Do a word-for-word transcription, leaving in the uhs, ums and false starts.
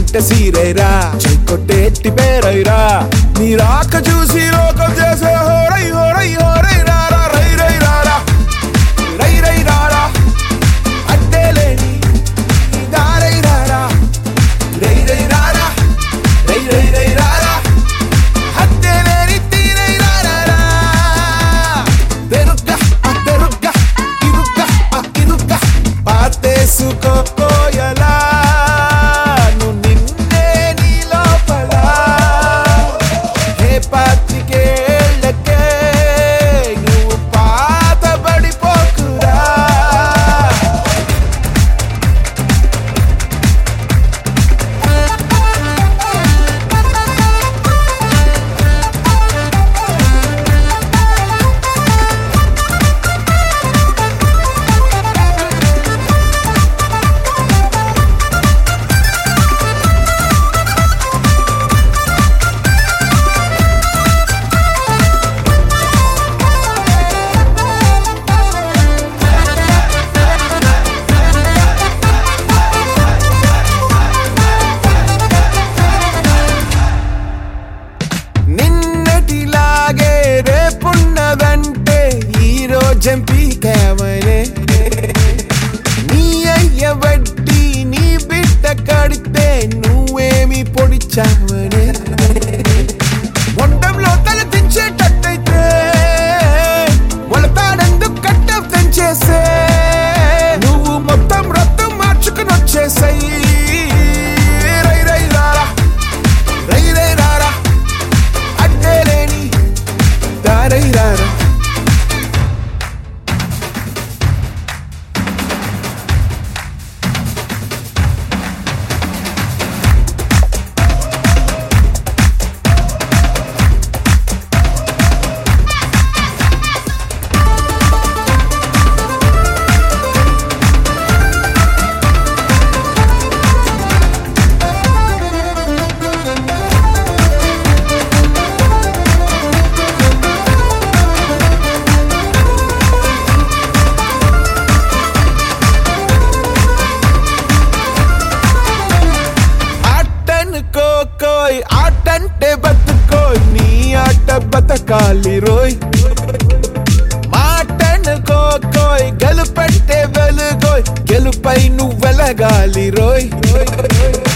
పట్ట సీరైరా చెక్కొట్టేట్టి పేరైరా నీ రాక చూసి లోకం చేసే హోరై హోరై హోరై రారా రై రై రారా రై రై రారా అడ్డేలేని దారై రారా రై రై రారా రై రై రై రారా అడ్డేలేని తీరై రారా తెరుక్క ఆ తెరుక్క ఇరుక్క ఆ ఇరుక్క పాతేసుకో కోయలా జంపీకామనే నీ అయ్య వడ్డీ నీ బిడ్డ కడితే నువ్వేమి పొడిచావనే మొండంలో తల దించేటట్టయితే మొలతాడెందుకు కట్ట పెంచేసే నువ్వు మొత్తం రక్తం మార్చుకుని వచ్చేసాయి రై రై రారా రై రై రారా అడ్డేలేని దారై రారా ఆటంటే బతుకోయ్ నీ ఆట బతకాలి రోయ్ మాటనుకోయ్ గెలుపంటే వెలుగోయ్ గెలుపై నువ్వెలగాలి రోయ్